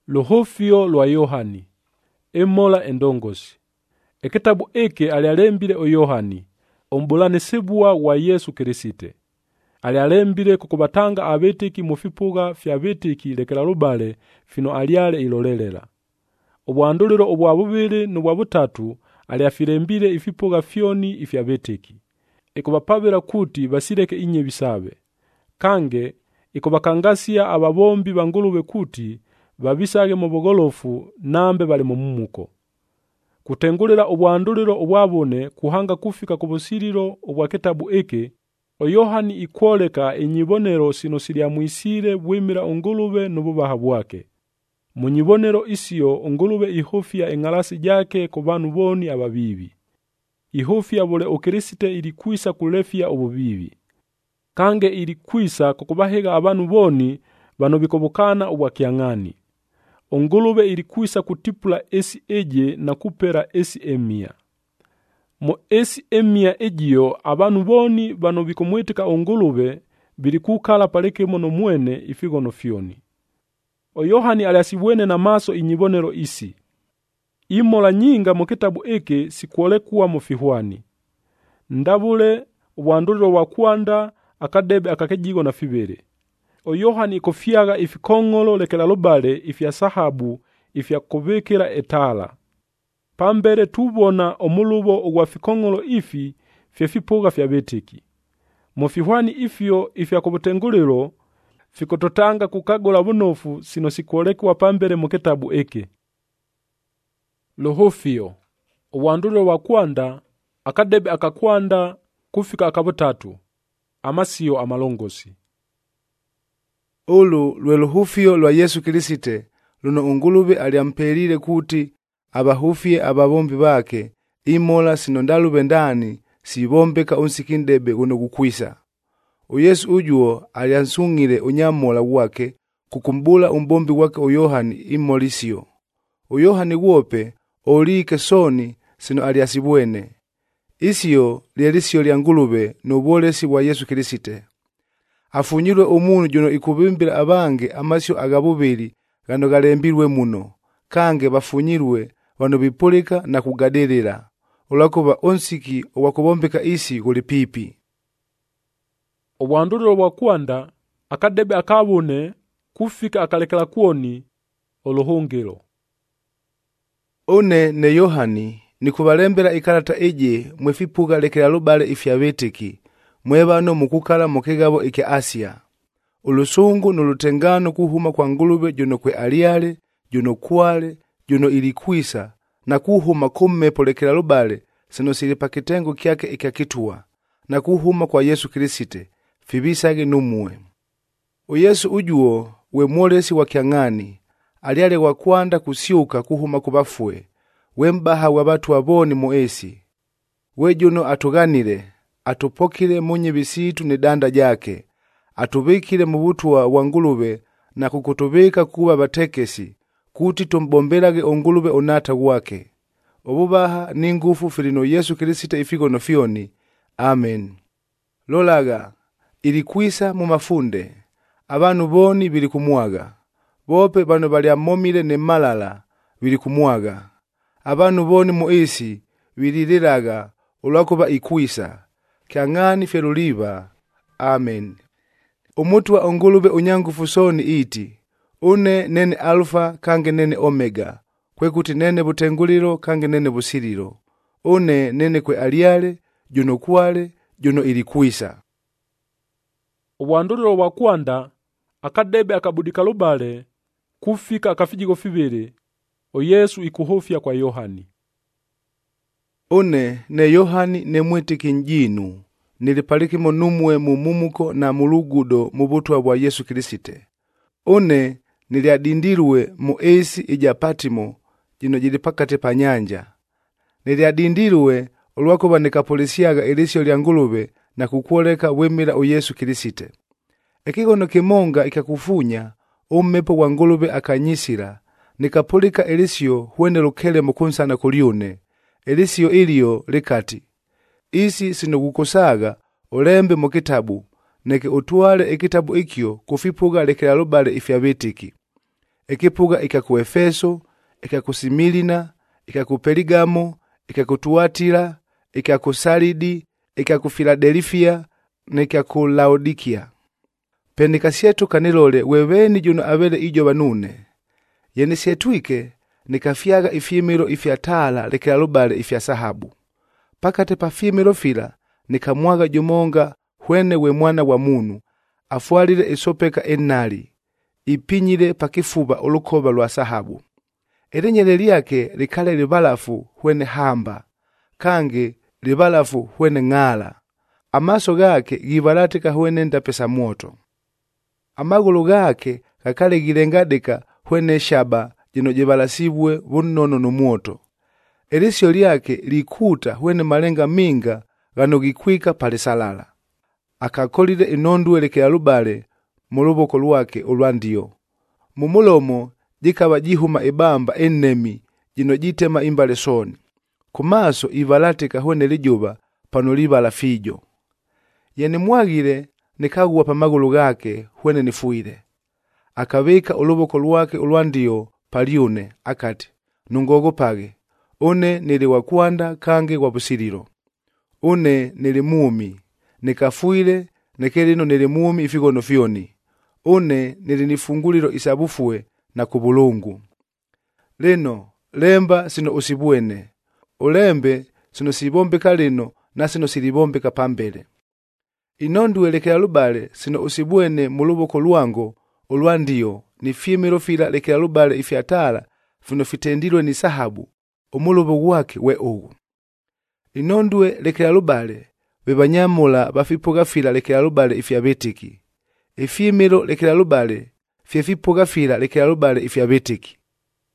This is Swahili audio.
Luhufio lwa Yohani, emola endongosi. Ekitabu eke alialembile o Yohani, ombulanisibwa wa Yesu Kirisite. Alialembile kukubatanga abetiki mufipuga fya betiki lekela lubale fino aliale ilolelela. Obwanduliro obwa bubili n'obwa butatu aliafirembile ifipuga fyoni ifya betiki. Ikubapabira kuti basireke inye bisabe. Kange ikubakangasia ababombi bangulube kuti babisage mu bugolofu nambe bali mu mumuko. Kutengulira obwanduliro obwabone kuhanga kufika ku busiriro obwa kitabu eke, o Yohani ikwoleka enyibonero sino silia muisire bwimira ongulube n'obubaha bwake. Mu nyibonero isiyo ongulube ihofia engalasi jake ku bantu boni ababibi. Ihofia bole okirisite ilikwisa kulefia obubibi. Kange ilikwisa kukubahiga abantu boni bano bikobokana obwakiangani. Ongulube ilikwisa kutipula esi eje na kupera esi emia. Mo esi emia ejiyo abantu boni bano bikomwetika ongulube bilikukala paleke mono mwene ifigono fioni. O Yohani aliasibwene na maso inyibonero isi. Imola nyinga mu kitabu eke sikuolekuwa mu fihwani. Ndabule obwanduliro wa kwanda akadebe akakejigo na fibere. O Yohani ikofiaga ifikongolo lekela lubale ifya sahabu ifya kubekera etala. Pambere tubona omulubo ogwa fikongolo ifi fya fipuga fya betiki. Mu fihwani ifyo ifya kubutenguliro fikototanga kukagola bunofu sino sikuolekuwa pambere mu kitabu eke. Luhufio, obwanduliro wa kwanda akadebe akakwanda kufika akabutatu. Amasiyo amalongosi. Olu lwe luhufio lwa Yesu Kirisite luno ongulube aliampelile kuti abahufie ababombi bake imola sino ndalube ndani sibombeka unsikindebe uno gukwisa. O Yesu ujuo aliansungile unyamola wake kukumbula umbombi wake o Yohani imolisio. O Yohani wope olike soni sino aliasibwene. Isio lielisio lya ngulube n'ubwolesi wa Yesu Kirisite. Afunyilwe umuntu juno ikubimbira abange amasyo agabubiri gano galembilwe muno, kange bafunyilwe bano bipulika na kugadelera, olakuba onsiki owakubombeka isi guli pipi. Obwanduliro bwa kwanda akadebe akabone kufika akalekela kuoni olohongero. One ne Yohani nikubalembera ikarata eje mwefipuga lekela lubale ifya betiki. Mwebano mukukala mukegabo ike Asia. Ulusungu nulutengano kuhuma kwa ngulube juno kwe aliale, juno kwale, juno ilikwisa, na kuhuma kumme polekela lubale, sino silipa kitengo kiake ikakitua, na kuhuma kwa Yesu Kirisite, fibisage numue. O Yesu ujuo, we mwolesi wa kiangani, aliale wa kwanda kusiuka kuhuma kubafue, we mbaha wabatu waboni moesi. We juno atuganile, atupokile munye bisitu ni danda jake, atubikile mubutua wa ngulube na kukutubika kuwa batekesi, kuti tumbombelage ongulube onata wake. Obubaha ni ngufu filino Yesu Kirisite ifigono fioni. Amen. Lolaga, ilikwisa mu mafunde, abantu boni bilikumuaga. Bope bano baliamomile ne malala bilikumuaga. Abantu boni muisi bililiraga olwakuba ikwisa. Kiangani feruliba. Amen. Umutu wa ongulube unyangufu soni iti. Une nene alfa kange nene omega. Kwekuti nene butenguliro kange nene busiriro. Une nene kwe aliale, juno kwale, juno ilikwisa. Obwanduliro wa kwanda akadebe akabudika lubale kufika akafijigo fibere. O Yesu ikuhofia kwa Yohani. One ne Yohani ne mwitiki njinu, nilipalikimo numwe mumumuko na mulugudo mubutwa bwa Yesu Kirisite. One niliadindirwe mu esi ijapatimo, jino jilipakate pa nyanja. Niliadindirwe olwakuba nikapolisiaga elisio lya ngulube na kukuoleka wemira o Yesu Kirisite. Ekigono kimonga ikakufunya, ummepo wa ngulube akanyisira, nikapulika elisio huene lukele mukunsana kuliune. Elisio ilio likati, isi sinokukosaga olembe mu kitabu, neke utwale ekitabu ikyo kufipuga lekela lubale ifya betiki. ekipuga ika ku Efeso, ika ku Similina, ika ku Perigamo, ika ku Tuatira, ika ku Saridi, ika ku Filadelfia, nika ku Laodikia. Pendikasyetu kanilole weweni juno avele ijo banune. Yeni syetwike nikafyaga ifyimiro ifyatala lekela lubale ifya sahabu. Pakate pa fyimiro fila nikamwaga jumonga hwene we mwana wa munu, afwalile isopeka enali, ipinyile pakifuba ulukoba lwa sahabu. Elinyele lyake likale libalafu hwene hamba, kange libalafu hwene ng'ala. Amaso gake gibalatika hwene ndapesa moto. Amagulu gake kakale gilengadika hwene shaba jino jibalasibwe bunono numoto. Elisyo lyake likuta hwene malenga minga gano gikwika pale salala. Akakolile inondu elekela lubale muluboko lwake olwandiyo. Mumulomo jikaba jihuma ibamba enemi jino jitema imbale soni. Kumaso ibalatika hwene lijuba pano libala fijo. Yeni mwagile nikagwa pa magulu gake hwene nifuile. Akabika uluboko lwake olwandiyo paliune akati, nungogopage, une nili wakwanda kange wabusililo. Une nili mumi, nikafuile, nekelino nili mumi ifigono fyoni. Une nili nifungulilo isabufue na kubulungu. Lino, lemba sino usibwene. Ulembe sino sibombeka lino na sino silibombeka pambele. Inondu elekela lubale sino usibwene muluboko lwango olwandiyo ni fyimiro fila lekela lubale ifyatala fino fitendilwe ni sahabu omulubo gwake we ugu. Inondwe lekela lubale bebanyamula bafipuga fila lekela lubale ifyabetiki. Ifyimiro lekela lubale fyefipuga fila lekela lubale ifyabetiki.